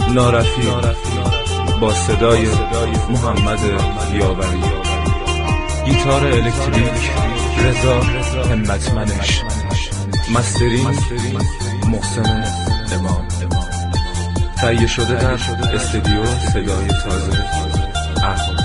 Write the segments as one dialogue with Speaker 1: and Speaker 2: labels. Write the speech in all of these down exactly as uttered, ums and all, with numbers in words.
Speaker 1: نارفی با صدای محمد یاوری، گیتار الکتریک رضا همتمنش، مسترینگ محسن امام، تهیه شده در استودیو صدای تازه اهواز.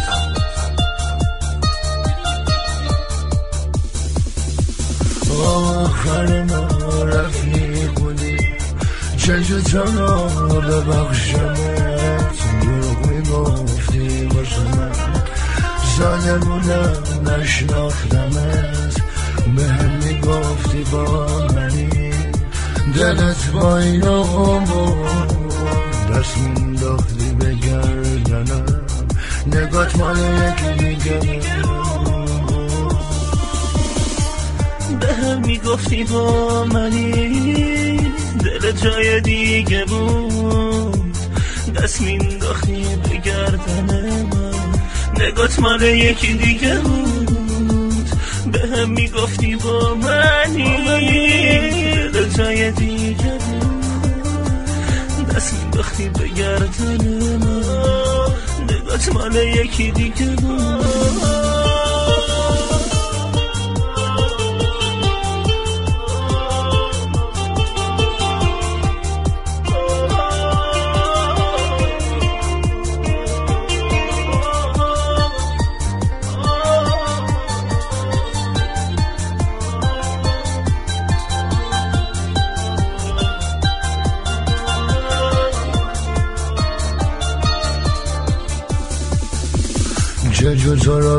Speaker 2: آخر نارفی بودی چشتا را ببخشمت، دروغ میگفتی واسه من، زاده بودم نشناختمت، به هم میگفتی با منی، دلت با اینا بود، دست منداختی به گردنم، نگات مال یکی دیگه، به هم میگفتی با منی، دل جای دیگه بود، دست مینداختی به گردن من، نگات مال یکی دیگه بود، به هم میگفتی با منی، دل جای دیگه بود، دست مینداختی به گردن من، نگات مال یکی دیگه بود. چجور تو را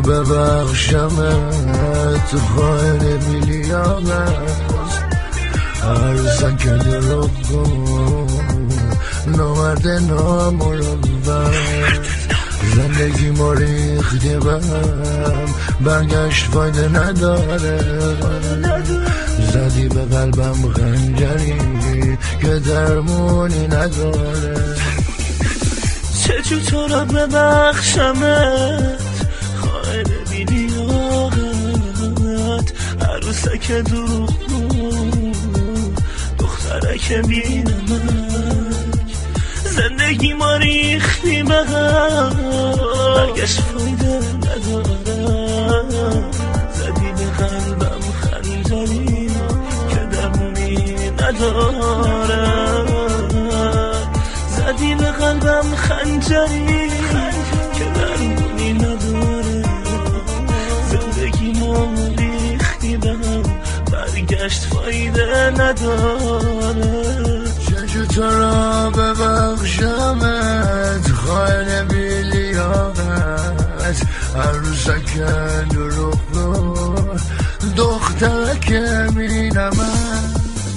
Speaker 2: ببخشمت، خواهر میلیامت، عروسن که دروغ گو، نامرد نامروت، زندگی ما ریختی بهم، برگشت فایده نداره، زدی به قلبم خنجری که درمونی نداره. چجور تو را ببخشمت، خواهر بیلیاقت، عروسک دروغ بود، دخترک بینمک، زندگی ما ریختی به هم، برگشت فایده نداره، زدی به قلبم خنجری که درمونی نداره، زدی به قلبم خنجری که درمونی نداره، زندگی ما ریختی به هم، برگشت فایده نداره. چجور تو را ببخشمت، خواهر بیلیاقت، عروسک دروغ بود، دخترک مینمک،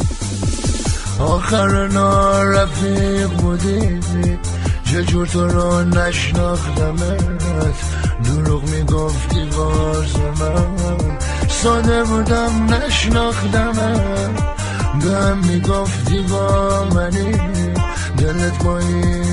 Speaker 2: آخر نارفیق بودی، چجور تو رو نشناختمت، دروغ میگفتی واسه من، ساده بودم نشناختمت، به هم میگفتی با منی، دلت با این